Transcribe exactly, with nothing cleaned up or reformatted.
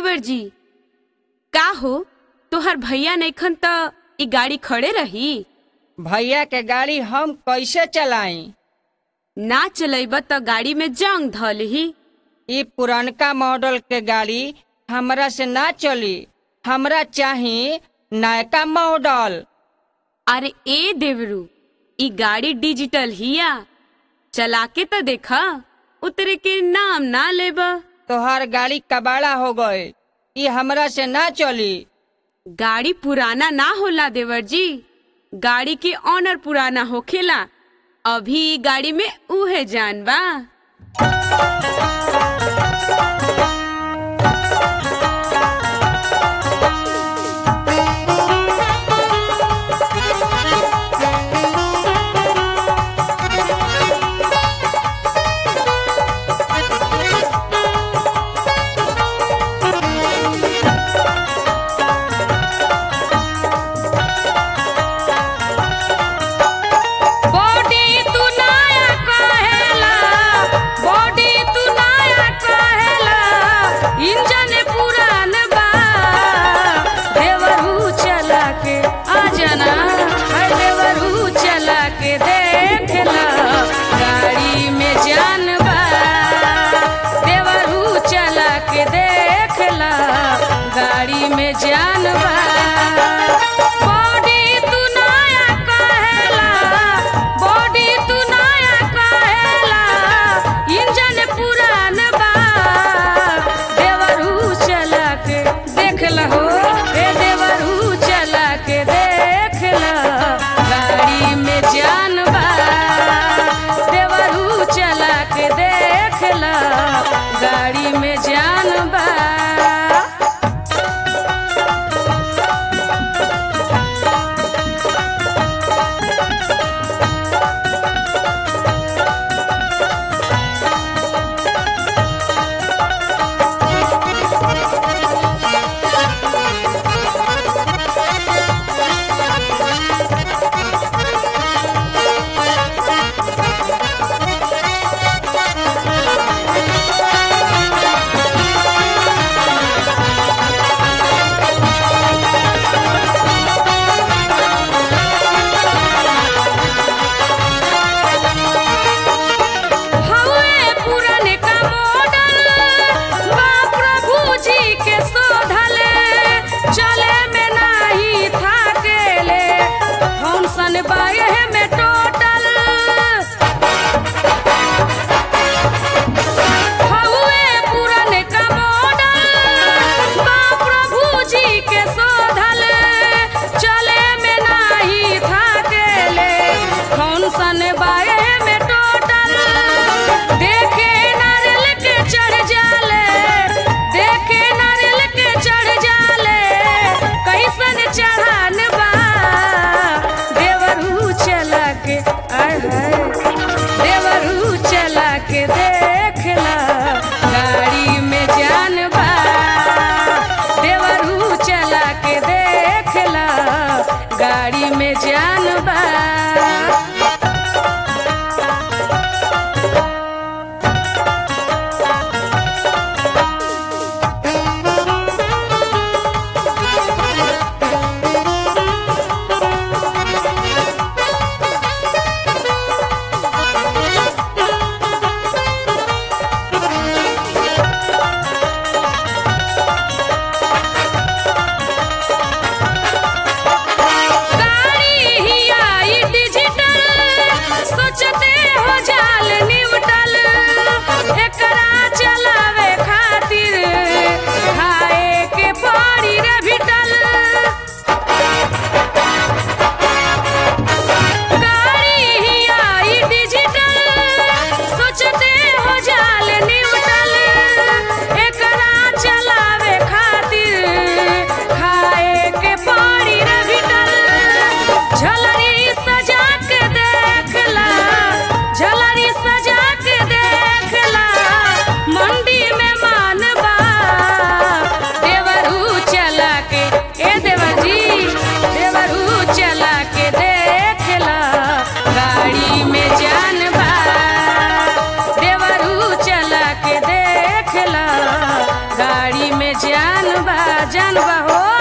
देवर जी। का हो तोहर भैया नइखन त ई गाड़ी खड़े रही? भैया के गाड़ी हम कैसे चलाई? ना चलेब त गाड़ी में जंग धलही। ई पुरनका मॉडल के गाड़ी हमरा से ना चली, हमरा चाही नयका मॉडल। अरे ए देवरू, ई गाड़ी डिजिटल हिया, चला के त देखा, उतरे के नाम ना लेब। तोहार गाड़ी कबाड़ा हो गए, ई हमरा से ना चली। गाड़ी पुराना ना होला देवर जी, गाड़ी के ऑनर पुराना होखेला। अभी ई गाड़ी में उहे जान बा। गाड़ी में जान बा, बॉडी तू नया कहेला, बॉडी तू नया कहेला, इंजन पुरान बा। देवरू चला के देखला हो, ए देवरू चला के देखला, गाड़ी में जान बा। देवरू चला के देखला, गाड़ी में जान बा। गाड़ी में जान बा जान बा हो